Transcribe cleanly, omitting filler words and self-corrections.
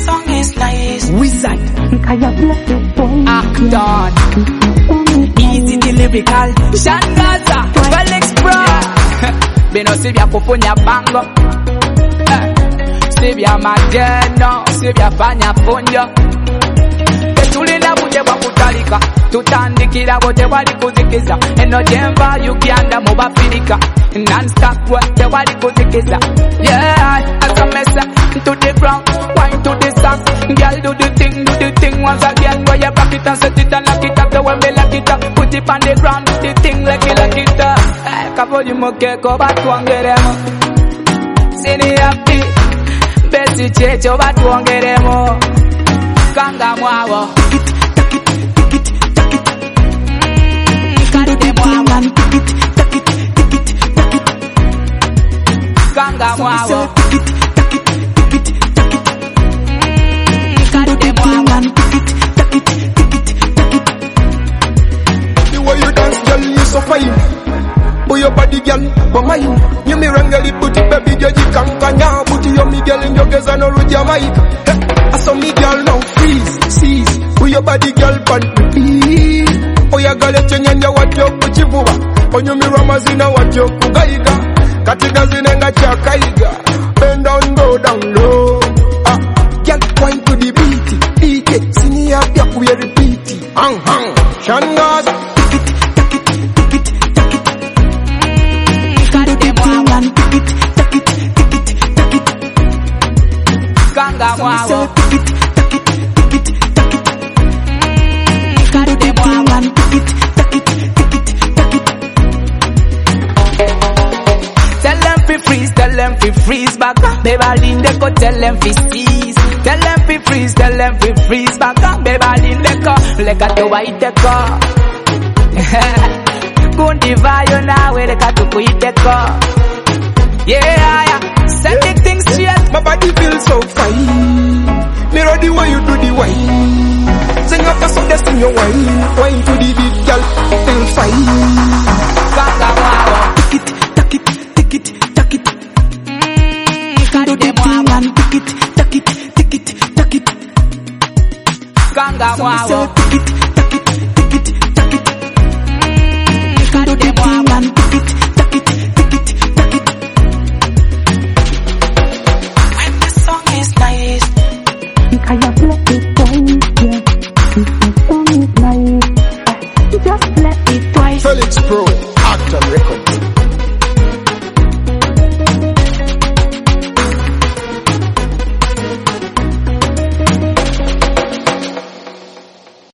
song is nice. Wizard. Act on. Easy the lyrical. Shangaza. Felix Pro. Bino sibya kufunya bango. Sibya mageno. Sibya fanya funjo. Tulina buje bakutalika. Tutandikira bote wali kuzikiza. Eno jemba yukianda mubafirika. Non-stop work te wali kuzikiza. Yeah, as a messa to the ground. Wine to the song. Girl do the thing once again. Where you back it and set it and lock it up. The way me lock it up. Put it on the ground. Do the thing like it up. Kabodi mokeko batuongeremo. Sini happy. Besi checho batuongeremo. Kanga mwawo. Kanga mwawo. The way you dance, girl, you so fine. Boy, your body, girl, but mine. You me rangali booty, baby, girl, you can't kanya. Booty, you me girl, in your girls, I know with your mic. I saw me, girl, now freeze, seize. Boy, your body, girl, but please. Oh, ya girl, chenye what you kuchivuba. Onyo mi ramazina what you kugaiga. Katika zinenga chakaiga. Bend down, go down low. Girl, wine to the beat it. Sini ya pia kuya repeat it. Hang. Shangaza. Kanga mwawo. Tell them fi freeze, tell them fi freeze back. Baby Lindeko, tell them fi seize. Tell them fi freeze, tell them fi freeze back. Baby Lindeko, leka tuwa iteko. Kundi vayo nawe leka tuku iteko. Yeah, send the things straight. My body feels so fine. Mirror the way you do the wine. Sing up a song that's in your wine. Wine to the beat, girl, feel fine. Kanga mwawo. Take it. Do the mwawo. Take it. Kanga mwawo. Take it. Do the mwawo. When the song is nice.